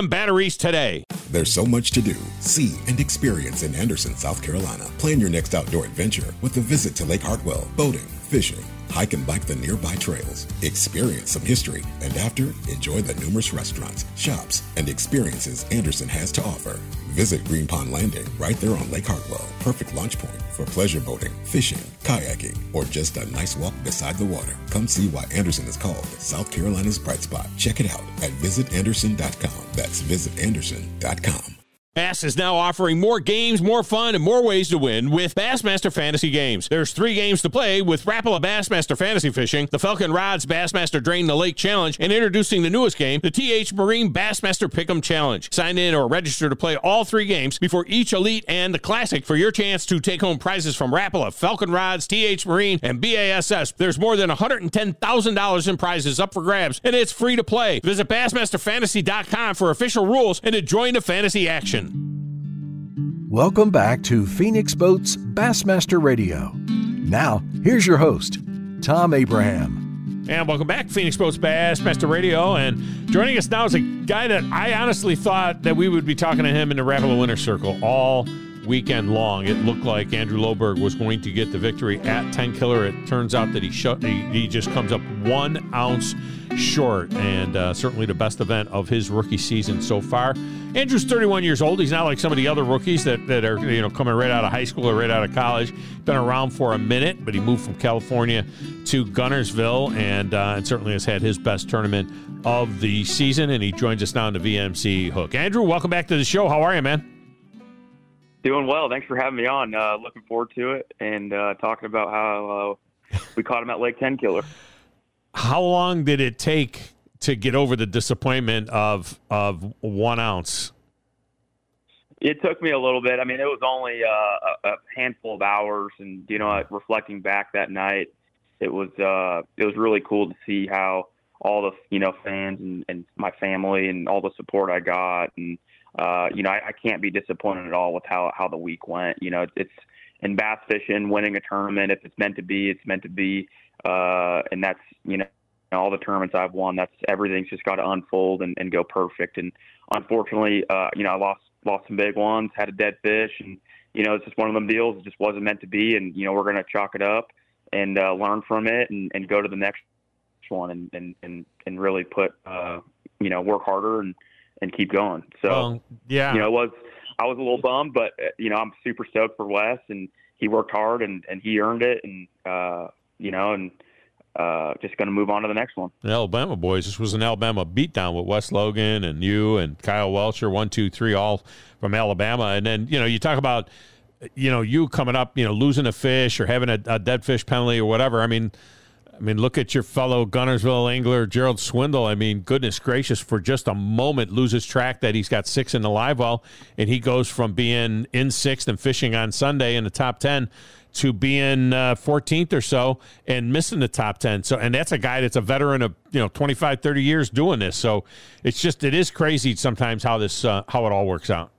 batteries today. There's so much to do, see, and experience in Anderson, South Carolina. Plan your next outdoor adventure with a visit to Lake Hartwell, boating, fishing, hike and bike the nearby trails, experience some history, and after, enjoy the numerous restaurants, shops, and experiences Anderson has to offer. Visit Green Pond Landing right there on Lake Hartwell. Perfect launch point for pleasure boating, fishing, kayaking, or just a nice walk beside the water. Come see why Anderson is called South Carolina's bright spot. Check it out at visit anderson dot com. That's visit anderson dot com. Bass is now offering more games, more fun, and more ways to win with Bassmaster Fantasy Games. There's three games to play with Rapala Bassmaster Fantasy Fishing, the Falcon Rods Bassmaster Drain the Lake Challenge, and introducing the newest game, the T H Marine Bassmaster Pick'em Challenge. Sign in or register to play all three games before each Elite and the Classic for your chance to take home prizes from Rapala, Falcon Rods, T H Marine, and B A S S. There's more than one hundred ten thousand dollars in prizes up for grabs, and it's free to play. Visit Bassmaster Fantasy dot com for official rules and to join the fantasy action. Welcome back to Phoenix Boats Bassmaster Radio. Now, here's your host, Tom Abraham. And welcome back, Phoenix Boats Bassmaster Radio. And joining us now is a guy that I honestly thought that we would be talking to him in the Rapala Winner's Circle all weekend long. It looked like Andrew Loberg was going to get the victory at ten Killer. It turns out that he, sh- he, he just comes up one ounce short, and uh, certainly the best event of his rookie season so far. Andrew's thirty-one years old. He's not like some of the other rookies that, that are you know coming right out of high school or right out of college. Been around for a minute, but he moved from California to Guntersville, and, uh, and certainly has had his best tournament of the season, and he joins us now in the V M C Hook. Andrew, welcome back to the show. How are you, man? Doing well. Thanks for having me on. Uh, looking forward to it and uh, talking about how uh, we caught him at Lake ten Killer. How long did it take to get over the disappointment of of one ounce? It took me a little bit. I mean, it was only uh, a handful of hours, and you know, reflecting back that night, it was uh, it was really cool to see how all the you know fans and, and my family and all the support I got, and uh, you know, I, I can't be disappointed at all with how how the week went. You know, it's, it's in bass fishing, winning a tournament. If it's meant to be, it's meant to be. Uh, and that's, you know, all the tournaments I've won, that's everything's just got to unfold and, and go perfect. And unfortunately, uh, you know, I lost, lost some big ones, had a dead fish, and, you know, it's just one of them deals. It just wasn't meant to be. And, you know, we're going to chalk it up and, uh, learn from it and, and go to the next one and, and, and, and really put, uh, you know, work harder and, and keep going. So, well, yeah, you know, it was, I was a little bummed, but, you know, I'm super stoked for Wes, and he worked hard and, and he earned it. And, uh, you know, and uh, just going to move on to the next one. The Alabama boys. This was an Alabama beatdown with Wes Logan and you and Kyle Welcher, one, two, three, all from Alabama. And then, you know, you talk about, you know, you coming up, you know, losing a fish or having a, a dead fish penalty or whatever. I mean, I mean, look at your fellow Guntersville angler, Gerald Swindle. I mean, goodness gracious, for just a moment loses track that he's got six in the live well, and he goes from being in sixth and fishing on Sunday in the top ten to being uh, fourteenth or so and missing the top ten. So, and that's a guy that's a veteran of, you know, twenty-five, thirty years doing this. So it's just, it is crazy sometimes how this, uh, how it all works out.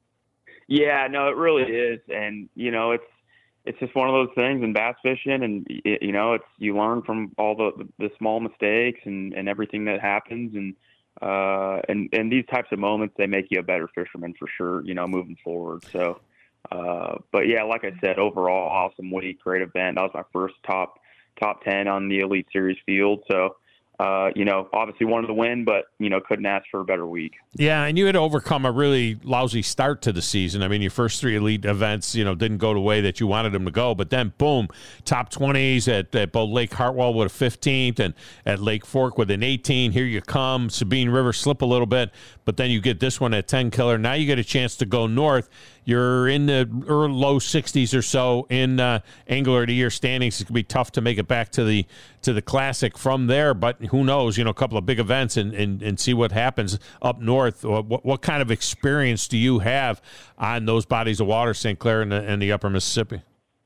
Yeah, no, it really is. And, you know, it's, it's just one of those things in bass fishing, and it, you know, it's, you learn from all the, the small mistakes and, and everything that happens. And, uh, and, and these types of moments, they make you a better fisherman for sure, you know, moving forward. So, uh, but yeah, like I said, overall, awesome week, great event. That was my first top, top ten on the Elite Series field. So, uh, you know, obviously wanted to win, but, you know, couldn't ask for a better week. Yeah, and you had to overcome a really lousy start to the season. I mean, your first three Elite events, you know, didn't go the way that you wanted them to go, but then, boom, top twenties at, at both Lake Hartwell with a fifteenth and at Lake Fork with an eighteen. Here you come. Sabine River slip a little bit, but then you get this one at ten Killer. Now you get a chance to go north. You're in the early, low sixties or so in uh, Angler of the Year standings. It's going to be tough to make it back to the to the Classic from there, but who knows, you know, a couple of big events and, and, and see what happens up north. What, what kind of experience do you have on those bodies of water, Saint Clair and the, and the upper Mississippi?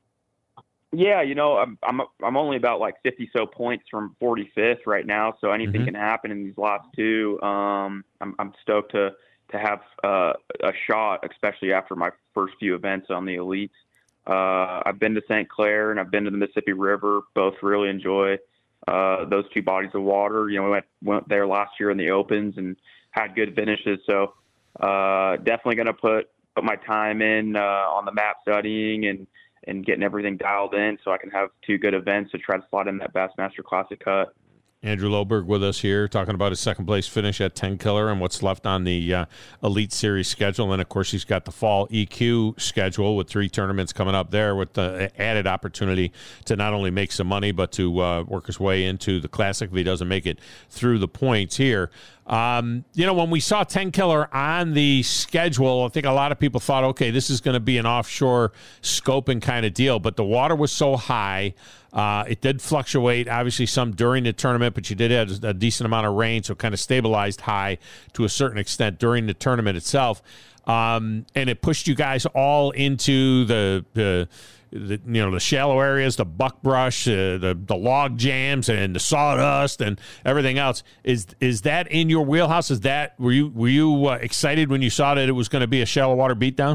Yeah, you know, I'm I'm I'm only about like fifty so points from forty-fifth right now, so anything mm-hmm. can happen in these last two. Um, I'm I'm stoked to to have uh, a shot, especially after my first few events on the Elites. Uh, I've been to Saint Clair and I've been to the Mississippi River. Both really enjoy uh, those two bodies of water. You know, we went went there last year in the Opens, and had good finishes. So uh, definitely going to put put my time in uh, on the map studying and and getting everything dialed in so I can have two good events to try to slot in that Bassmaster Classic cut. Andrew Loberg with us here talking about his second place finish at ten Killer and what's left on the uh, Elite Series schedule. And, of course, he's got the fall E Q schedule with three tournaments coming up there with the added opportunity to not only make some money but to uh, work his way into the Classic if he doesn't make it through the points here. Um, you know, when we saw ten Killer on the schedule, I think a lot of people thought, okay, this is going to be an offshore scoping kind of deal. But the water was so high. Uh, it did fluctuate, obviously, some during the tournament, but you did have a decent amount of rain, so it kind of stabilized high to a certain extent during the tournament itself. Um, and it pushed you guys all into the, the, the you know, the shallow areas, the buckbrush, uh, the the log jams, and the sawdust, and everything else. Is is that in your wheelhouse? Is that were you were you uh, excited when you saw that it was going to be a shallow water beatdown?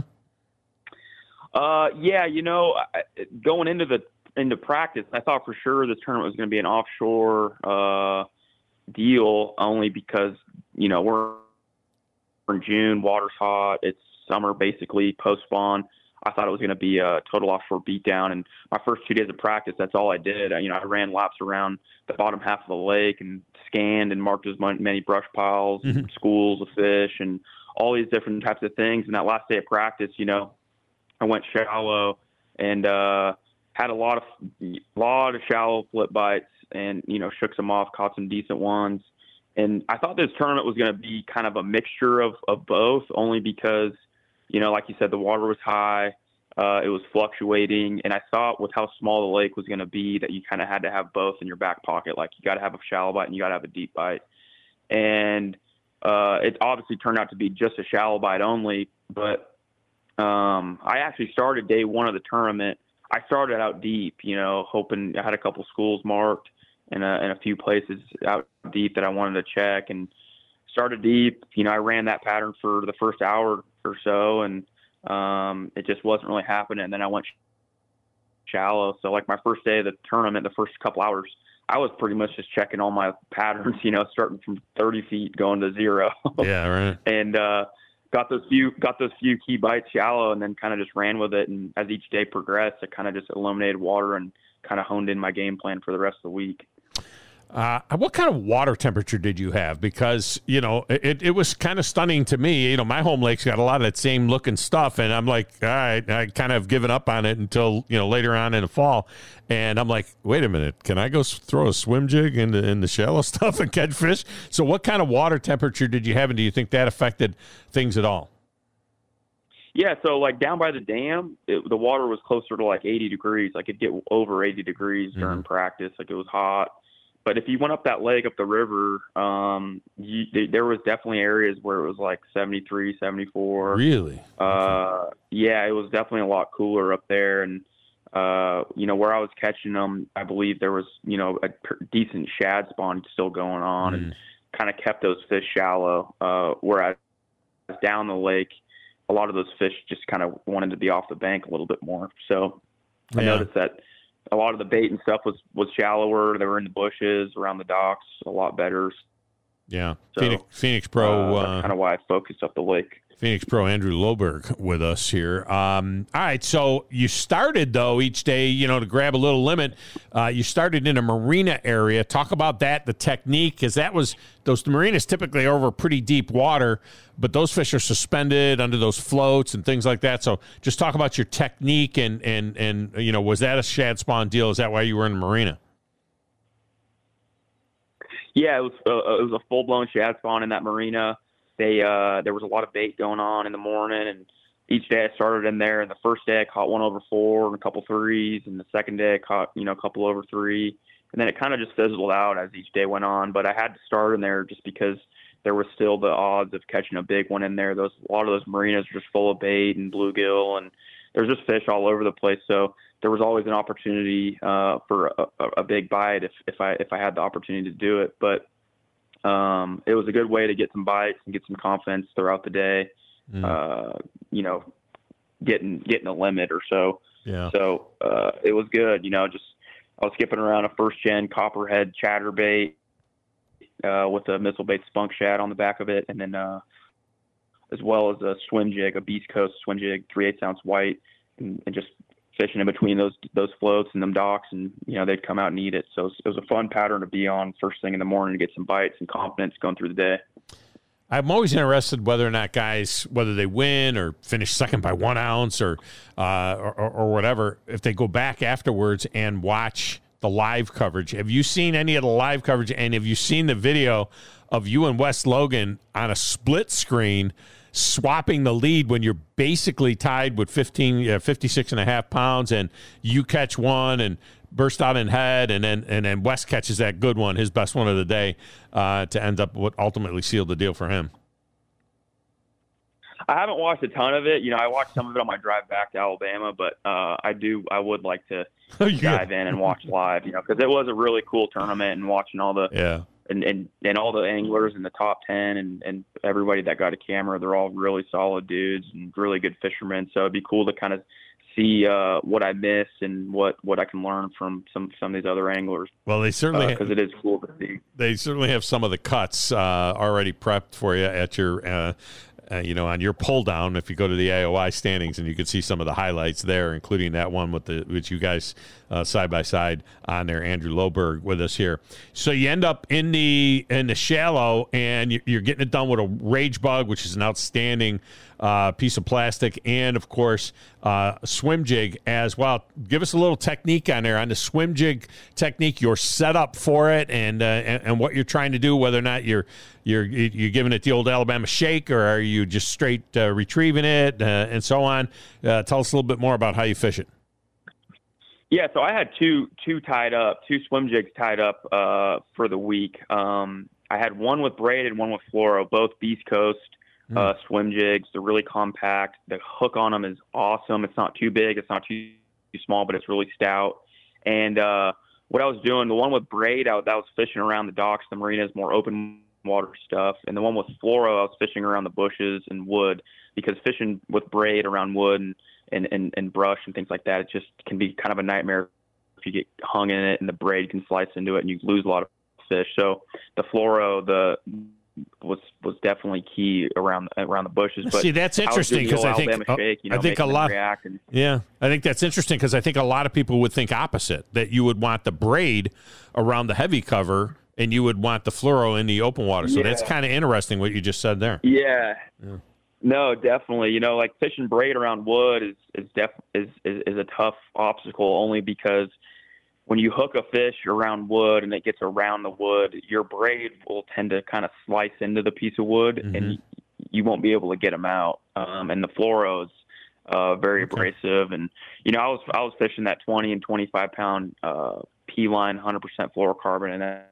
Uh, yeah, you know, going into the into practice, I thought for sure this tournament was going to be an offshore uh, deal, only because you know we're in June, water's hot, it's summer basically, post spawn. I thought it was going to be a total offshore beatdown, and my first two days of practice, that's all I did. I, you know, I ran laps around the bottom half of the lake and scanned and marked as many brush piles, mm-hmm. schools of fish, and all these different types of things. And that last day of practice, you know, I went shallow and uh, had a lot of lot of shallow flip bites, and you know, shook some off, caught some decent ones. And I thought this tournament was going to be kind of a mixture of, of both, only because, you know, like you said, the water was high, uh, it was fluctuating, and I thought with how small the lake was going to be that you kind of had to have both in your back pocket. Like you got to have a shallow bite and you got to have a deep bite. And uh, it obviously turned out to be just a shallow bite only, but um, I actually started day one of the tournament. I started out deep, you know, hoping I had a couple schools marked and a, and a few places out deep that I wanted to check, and started deep. You know, I ran that pattern for the first hour or so, and um, it just wasn't really happening. And then I went shallow. So like my first day of the tournament, the first couple hours, I was pretty much just checking all my patterns, you know, starting from thirty feet going to zero. Yeah, right. And uh, got those few got those few key bites shallow, and then kind of just ran with it. And as each day progressed, I kind of just eliminated water and kind of honed in my game plan for the rest of the week. Uh, what kind of water temperature did you have? Because, you know, it, it was kind of stunning to me. You know, my home lake's got a lot of that same looking stuff, and I'm like, all right, I kind of given up on it until, you know, later on in the fall. And I'm like, wait a minute, can I go throw a swim jig in the, in the shallow stuff and catch fish? So what kind of water temperature did you have, and do you think that affected things at all? Yeah, so like down by the dam, it, the water was closer to like eighty degrees. Like it'd get over eighty degrees during mm-hmm. practice. Like it was hot. But if you went up that lake, up the river, um, you, there was definitely areas where it was like seventy-three, seventy-four. Really? Uh, yeah, it was definitely a lot cooler up there. And, uh, you know, where I was catching them, I believe there was, you know, a per- decent shad spawn still going on, mm. and kind of kept those fish shallow. Uh, whereas down the lake, a lot of those fish just kind of wanted to be off the bank a little bit more. So I yeah. noticed that a lot of the bait and stuff was, was shallower. They were in the bushes around the docks, a lot better. Yeah. So, Phoenix, Phoenix Pro. Uh, that's uh, kind of why I focused up the lake. Phoenix Pro Andrew Loberg with us here. Um, all right, so you started, though, each day, you know, to grab a little limit. Uh, you started in a marina area. Talk about that, the technique, because that was – those marinas typically are over pretty deep water, but those fish are suspended under those floats and things like that. So just talk about your technique and, and, and you know, was that a shad spawn deal? Is that why you were in a marina? Yeah, it was, uh, it was a full-blown shad spawn in that marina. They uh, there was a lot of bait going on in the morning, and each day I started in there. And the first day I caught one over four and a couple threes, and the second day I caught you know a couple over three, and then it kind of just fizzled out as each day went on. But I had to start in there just because there was still the odds of catching a big one in there. Those a lot of those marinas are just full of bait and bluegill, and there's just fish all over the place. So there was always an opportunity uh, for a, a big bite if if I if I had the opportunity to do it, but. Um, it was a good way to get some bites and get some confidence throughout the day. Mm. Uh, you know, getting getting a limit or so. Yeah. So uh, it was good. You know, just I was skipping around a first gen copperhead chatterbait, uh, with a missile bait spunk shad on the back of it, and then uh, as well as a swim jig, a Beast Coast swim jig, three eighths ounce white, and, and just fishing in between those those floats and them docks, and you know they'd come out and eat it. So it was, it was a fun pattern to be on first thing in the morning to get some bites and confidence going through the day. I'm always interested whether or not guys, whether they win or finish second by one ounce or, uh, or, or whatever, if they go back afterwards and watch the live coverage. Have you seen any of the live coverage, and have you seen the video of you and Wes Logan on a split screen swapping the lead when you're basically tied with fifteen, uh, fifty-six and a half pounds, and you catch one and burst out in head, and then and then Wes catches that good one, his best one of the day, uh, to end up what ultimately sealed the deal for him? I haven't watched a ton of it. You know, I watched some of it on my drive back to Alabama, but uh, I do. I would like to dive in and watch live. You know, because it was a really cool tournament, and watching all the yeah. And, and, and all the anglers in the top ten and, and everybody that got a camera, they're all really solid dudes and really good fishermen. So it'd be cool to kind of see uh, what I missed and what, what I can learn from some, some of these other anglers. Well, they certainly, because uh, it is cool to see. They certainly have some of the cuts uh, already prepped for you at your, uh, uh, you know, on your pull down. If you go to the A O I standings, and you can see some of the highlights there, including that one with the which you guys uh, side by side on there. Andrew Loberg with us here. So you end up in the in the shallow, and you're getting it done with a Rage Bug, which is an outstanding uh, piece of plastic, and of course uh, a swim jig as well. Give us a little technique on there on the swim jig technique, your setup for it, and uh, and, and what you're trying to do. Whether or not you're you're you're giving it the old Alabama shake, or are you just straight uh, retrieving it, uh, and so on. Uh, tell us a little bit more about how you fish it. Yeah, so I had two two tied up, two swim jigs tied up uh, for the week. Um, I had one with braid and one with fluoro, both Beast Coast mm. uh, swim jigs. They're really compact. The hook on them is awesome. It's not too big. It's not too, too small, but it's really stout. And uh, what I was doing, the one with braid, I, I was fishing around the docks, the marinas, more open water stuff. And the one with fluoro, I was fishing around the bushes and wood, because fishing with braid around wood and And, and, and brush and things like that, it just can be kind of a nightmare if you get hung in it and the braid can slice into it and you lose a lot of fish. So the fluoro the was was definitely key around around the bushes. But see, that's interesting, because I think Alabama shake, you know, I think a lot. And, yeah, I think that's interesting, because I think a lot of people would think opposite, that you would want the braid around the heavy cover and you would want the fluoro in the open water. So yeah. That's kind of interesting what you just said there. Yeah. yeah. No, definitely. You know, like fishing braid around wood is is def is, is is a tough obstacle, only because when you hook a fish around wood and it gets around the wood, your braid will tend to kind of slice into the piece of wood, mm-hmm. and you, you won't be able to get them out. Um, and the fluoro is uh, very okay. abrasive. And you know, I was I was fishing that twenty and twenty-five pound uh, P line, one hundred percent fluorocarbon, and that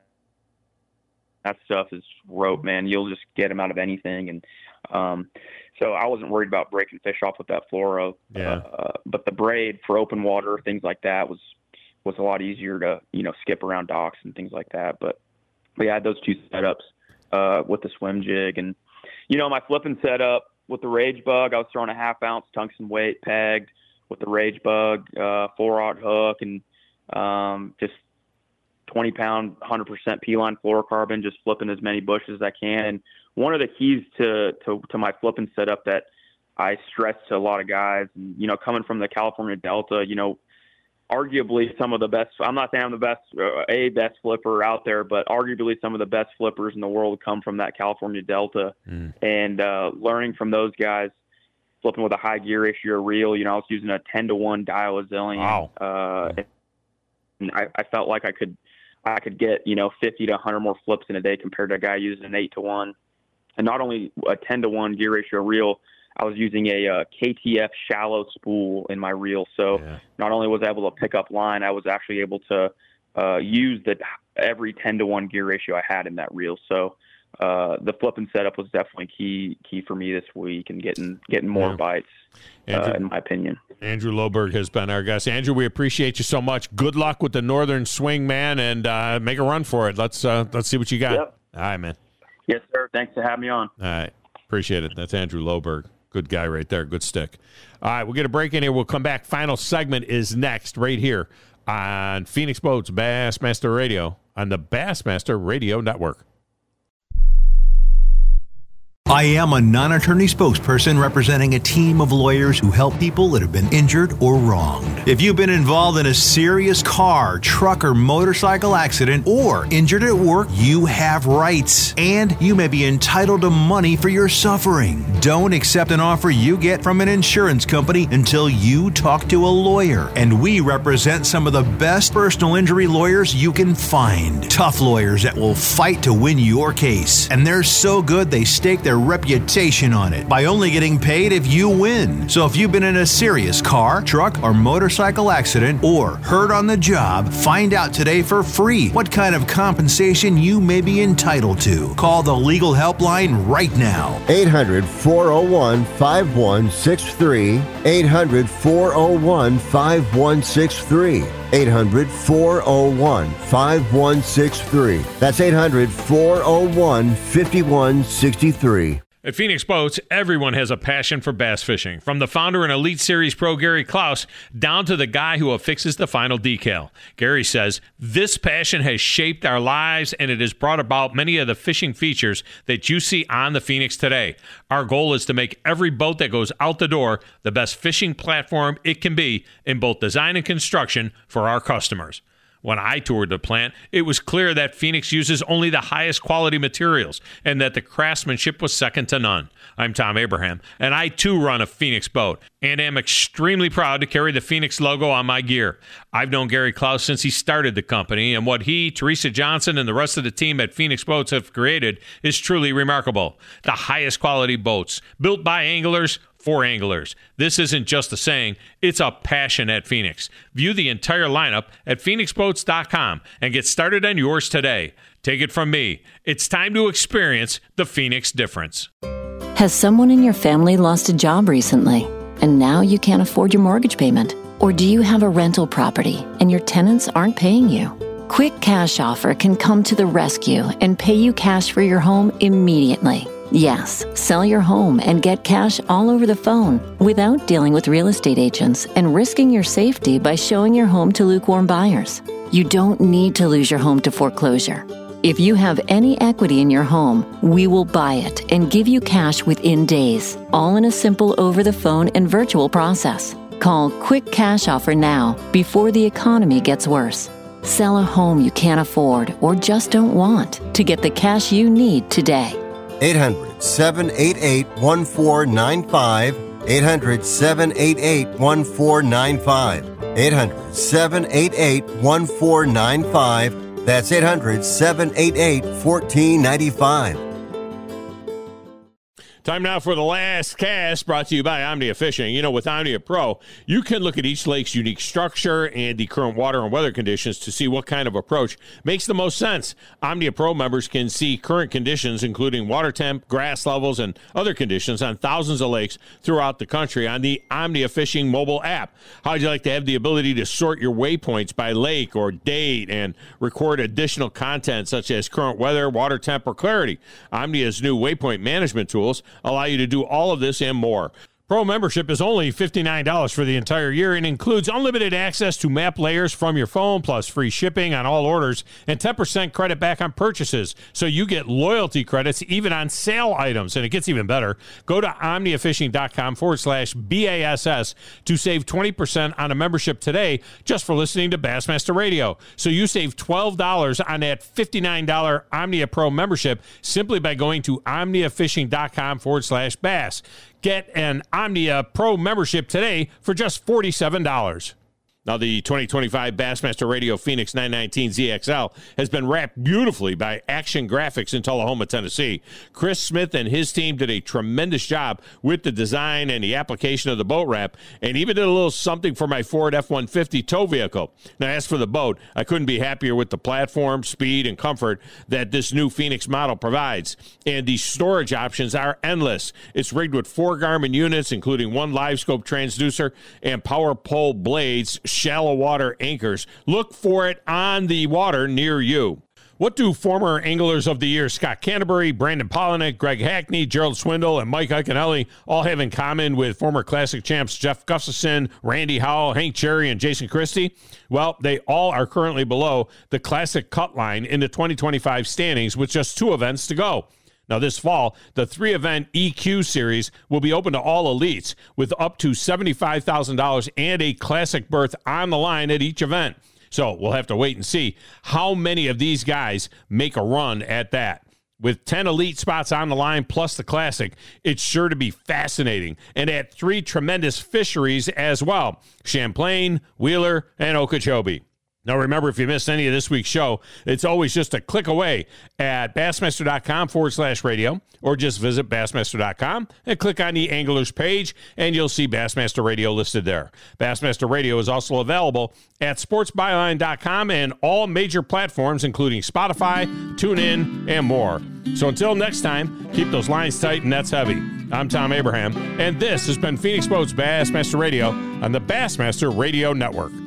that stuff is rope, man. You'll just get them out of anything. And Um, so I wasn't worried about breaking fish off with that fluoro, yeah. uh, but the braid for open water, things like that was, was a lot easier to, you know, skip around docks and things like that. But, but yeah, I had those two setups, uh, with the swim jig, and, you know, my flipping setup with the Rage Bug, I was throwing a half ounce tungsten weight pegged with the Rage Bug, uh, four aught hook, and, um, just twenty pound, one hundred percent P-line fluorocarbon, just flipping as many bushes as I can. And one of the keys to, to, to my flipping setup that I stress to a lot of guys, and, you know, coming from the California Delta, you know, arguably some of the best, I'm not saying I'm the best, uh, a best flipper out there, but arguably some of the best flippers in the world come from that California Delta. Mm. And uh, learning from those guys, flipping with a high gear ratio reel, you know, I was using a ten to one dial Azillion. Wow. Uh, and I, I felt like I could, I could get, you know, fifty to one hundred more flips in a day compared to a guy using an eight to one. And not only a ten to one gear ratio reel, I was using a uh, K T F shallow spool in my reel. So yeah. not only was I able to pick up line, I was actually able to uh, use the every ten to one gear ratio I had in that reel. So uh, the flipping setup was definitely key key for me this week, and getting getting more yeah. bites, Andrew, uh, in my opinion. Andrew Loberg has been our guest. Andrew, we appreciate you so much. Good luck with the Northern Swing, man, and uh, make a run for it. Let's uh, let's see what you got. Yep. All right, man. Yes, sir. Thanks for having me on. All right. Appreciate it. That's Andrew Loberg. Good guy right there. Good stick. All right, we'll get a break in here. We'll come back. Final segment is next right here on Phoenix Boats Bassmaster Radio on the Bassmaster Radio Network. I am a non-attorney spokesperson representing a team of lawyers who help people that have been injured or wronged. If you've been involved in a serious car, truck, or motorcycle accident or injured at work, you have rights, and you may be entitled to money for your suffering. Don't accept an offer you get from an insurance company until you talk to a lawyer, and we represent some of the best personal injury lawyers you can find. Tough lawyers that will fight to win your case, and they're so good they stake their reputation on it by only getting paid if you win. So if you've been in a serious car, truck, or motorcycle accident or hurt on the job, find out today for free what kind of compensation you may be entitled to. Call the legal helpline right now. eight hundred, four oh one, five one six three. eight hundred, four oh one, five one six three. eight hundred, four oh one, five one six three. That's eight hundred, four oh one, five one six three. At Phoenix Boats, everyone has a passion for bass fishing, from the founder and Elite Series pro Gary Klaus down to the guy who affixes the final decal. Gary says, this passion has shaped our lives and it has brought about many of the fishing features that you see on the Phoenix today. Our goal is to make every boat that goes out the door the best fishing platform it can be in both design and construction for our customers. When I toured the plant, it was clear that Phoenix uses only the highest quality materials and that the craftsmanship was second to none. I'm Tom Abraham, and I too run a Phoenix boat and am extremely proud to carry the Phoenix logo on my gear. I've known Gary Klaus since he started the company, and what he, Teresa Johnson, and the rest of the team at Phoenix Boats have created is truly remarkable. The highest quality boats, built by anglers, for anglers. This isn't just a saying, it's a passion at Phoenix. View the entire lineup at phoenix boats dot com and get started on yours today. Take it from me, it's time to experience the Phoenix difference. Has someone in your family lost a job recently and now you can't afford your mortgage payment? Or do you have a rental property and your tenants aren't paying you? Quick Cash Offer can come to the rescue and pay you cash for your home immediately. Yes, sell your home and get cash all over the phone without dealing with real estate agents and risking your safety by showing your home to lukewarm buyers. You don't need to lose your home to foreclosure. If you have any equity in your home, we will buy it and give you cash within days, all in a simple over-the-phone and virtual process. Call Quick Cash Offer now before the economy gets worse. Sell a home you can't afford or just don't want to get the cash you need today. eight hundred, seven eight eight, one four nine five. eight hundred, seven eight eight, one four nine five. eight hundred, seven eight eight, one four nine five. That's eight hundred, seven eight eight, one four nine five. Time now for the last cast, brought to you by Omnia Fishing. You know, with Omnia Pro, you can look at each lake's unique structure and the current water and weather conditions to see what kind of approach makes the most sense. Omnia Pro members can see current conditions, including water temp, grass levels, and other conditions on thousands of lakes throughout the country on the Omnia Fishing mobile app. How'd you like to have the ability to sort your waypoints by lake or date and record additional content such as current weather, water temp, or clarity? Omnia's new waypoint management tools allow you to do all of this and more. Pro membership is only fifty-nine dollars for the entire year and includes unlimited access to map layers from your phone, plus free shipping on all orders and ten percent credit back on purchases. So you get loyalty credits even on sale items. And it gets even better. Go to omniafishing.com forward slash BASS to save twenty percent on a membership today just for listening to Bassmaster Radio. So you save twelve dollars on that fifty-nine dollars Omnia Pro membership simply by going to omniafishing.com forward slash bass. Get an Omnia Pro membership today for just forty-seven dollars. Now, the twenty twenty-five Bassmaster Radio Phoenix nine nineteen Z X L has been wrapped beautifully by Action Graphics in Tullahoma, Tennessee. Chris Smith and his team did a tremendous job with the design and the application of the boat wrap, and even did a little something for my Ford F one fifty tow vehicle. Now, as for the boat, I couldn't be happier with the platform, speed, and comfort that this new Phoenix model provides. And the storage options are endless. It's rigged with four Garmin units, including one live scope transducer and power pole blades, shallow water anchors. Look for it on the water near you. What do former Anglers of the Year Scott Canterbury, Brandon Polinick, Greg Hackney, Gerald Swindle, and Mike Iaconelli all have in common with former Classic champs Jeff Gustafson, Randy Howell, Hank Cherry, and Jason Christie? Well, they all are currently below the Classic cut line in the twenty twenty-five standings with just two events to go. Now, this fall, the three-event E Q Series will be open to all elites with up to seventy-five thousand dollars and a classic berth on the line at each event. So we'll have to wait and see how many of these guys make a run at that. With ten elite spots on the line plus the classic, it's sure to be fascinating. And at three tremendous fisheries as well, Champlain, Wheeler, and Okeechobee. Now, remember, if you missed any of this week's show, it's always just a click away at Bassmaster.com forward slash radio, or just visit Bassmaster dot com and click on the Anglers page, and you'll see Bassmaster Radio listed there. Bassmaster Radio is also available at sports byline dot com and all major platforms, including Spotify, TuneIn, and more. So until next time, keep those lines tight and nets heavy. I'm Tom Abraham, and this has been Phoenix Boats Bassmaster Radio on the Bassmaster Radio Network.